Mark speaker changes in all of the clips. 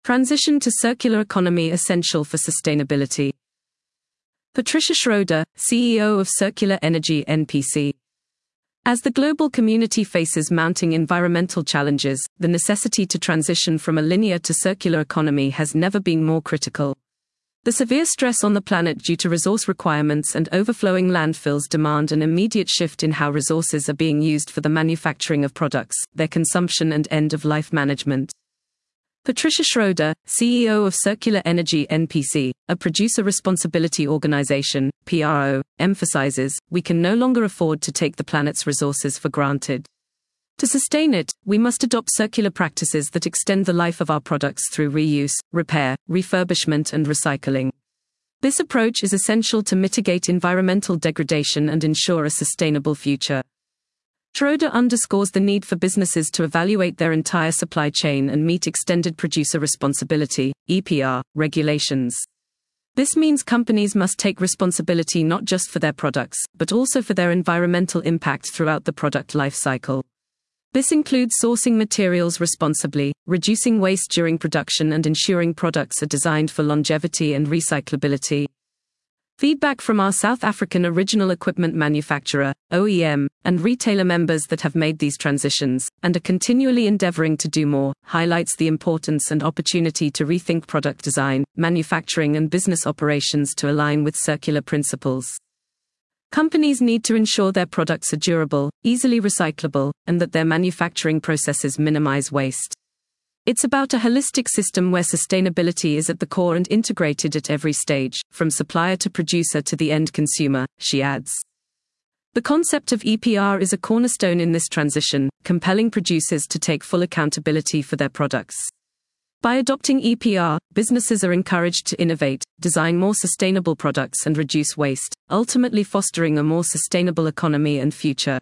Speaker 1: Transition to circular economy essential for sustainability. Patricia Schroeder, CEO of Circular Energy NPC. As the global community faces mounting environmental challenges, the necessity to transition from a linear to circular economy has never been more critical. The severe stress on the planet due to resource requirements and overflowing landfills demand an immediate shift in how resources are being used for the manufacturing of products, their consumption and end-of-life management. Patricia Schroeder, CEO of Circular Energy NPC, a producer responsibility organization, PRO, emphasizes, we can no longer afford to take the planet's resources for granted. To sustain it, we must adopt circular practices that extend the life of our products through reuse, repair, refurbishment and recycling. This approach is essential to mitigate environmental degradation and ensure a sustainable future. Schroeder underscores the need for businesses to evaluate their entire supply chain and meet extended producer responsibility, EPR, regulations. This means companies must take responsibility not just for their products, but also for their environmental impact throughout the product life cycle. This includes sourcing materials responsibly, reducing waste during production and ensuring products are designed for longevity and recyclability. Feedback from our South African original equipment manufacturer, OEM, and retailer members that have made these transitions, and are continually endeavoring to do more, highlights the importance and opportunity to rethink product design, manufacturing and business operations to align with circular principles. Companies need to ensure their products are durable, easily recyclable, and that their manufacturing processes minimize waste. It's about a holistic system where sustainability is at the core and integrated at every stage, from supplier to producer to the end consumer, she adds. The concept of EPR is a cornerstone in this transition, compelling producers to take full accountability for their products. By adopting EPR, businesses are encouraged to innovate, design more sustainable products and reduce waste, ultimately fostering a more sustainable economy and future.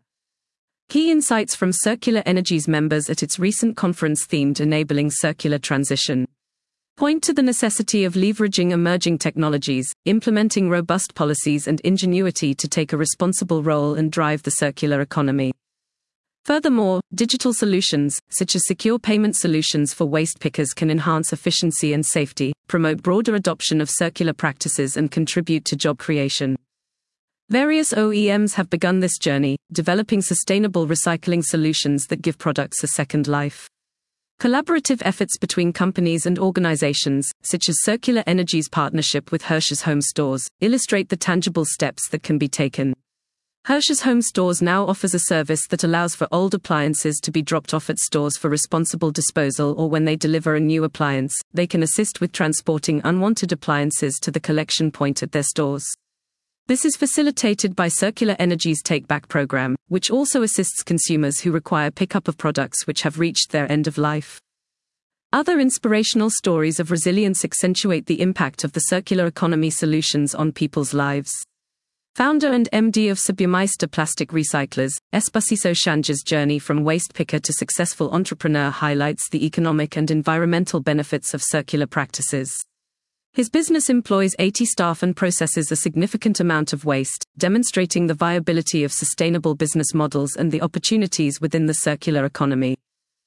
Speaker 1: Key insights from Circular Energy's members at its recent conference themed Enabling Circular Transition point to the necessity of leveraging emerging technologies, implementing robust policies and ingenuity to take a responsible role and drive the circular economy. Furthermore, digital solutions, such as secure payment solutions for waste pickers, can enhance efficiency and safety, promote broader adoption of circular practices and contribute to job creation. Various OEMs have begun this journey, developing sustainable recycling solutions that give products a second life. Collaborative efforts between companies and organizations, such as Circular Energy's partnership with Hirsch's Home Stores, illustrate the tangible steps that can be taken. Hirsch's Home Stores now offers a service that allows for old appliances to be dropped off at stores for responsible disposal, or when they deliver a new appliance, they can assist with transporting unwanted appliances to the collection point at their stores. This is facilitated by Circular Energy's Take-Back program, which also assists consumers who require pickup of products which have reached their end of life. Other inspirational stories of resilience accentuate the impact of the circular economy solutions on people's lives. Founder and MD of Sublmeister Plastic Recyclers, Espacito Shanja's journey from waste picker to successful entrepreneur highlights the economic and environmental benefits of circular practices. His business employs 80 staff and processes a significant amount of waste, demonstrating the viability of sustainable business models and the opportunities within the circular economy.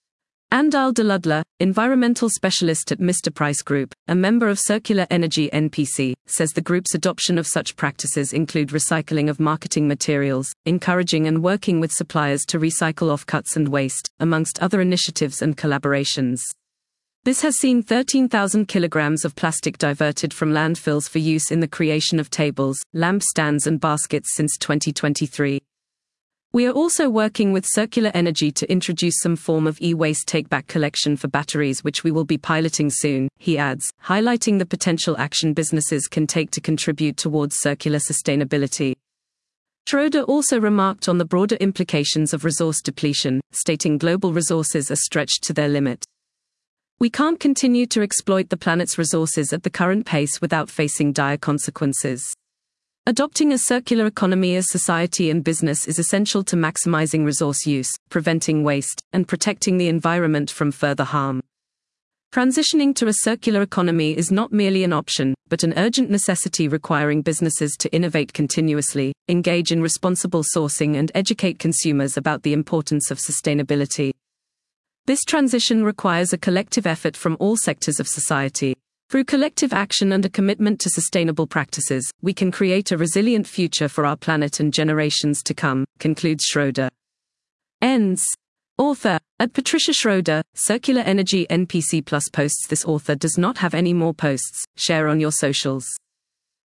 Speaker 1: Andal Daludla, environmental specialist at Mr. Price Group, a member of Circular Energy NPC, says the group's adoption of such practices include recycling of marketing materials, encouraging and working with suppliers to recycle offcuts and waste, amongst other initiatives and collaborations. This has seen 13,000 kilograms of plastic diverted from landfills for use in the creation of tables, lamp stands and baskets since 2023. We are also working with Circular Energy to introduce some form of e-waste take-back collection for batteries, which we will be piloting soon, he adds, highlighting the potential action businesses can take to contribute towards circular sustainability. Schroeder also remarked on the broader implications of resource depletion, stating global resources are stretched to their limit. We can't continue to exploit the planet's resources at the current pace without facing dire consequences. Adopting a circular economy as society and business is essential to maximizing resource use, preventing waste, and protecting the environment from further harm. Transitioning to a circular economy is not merely an option, but an urgent necessity requiring businesses to innovate continuously, engage in responsible sourcing and educate consumers about the importance of sustainability. This transition requires a collective effort from all sectors of society. Through collective action and a commitment to sustainable practices, we can create a resilient future for our planet and generations to come, concludes Schroeder. Ends. Author, at Patricia Schroeder, Circular Energy NPC Plus posts. This author does not have any more posts. Share on your socials.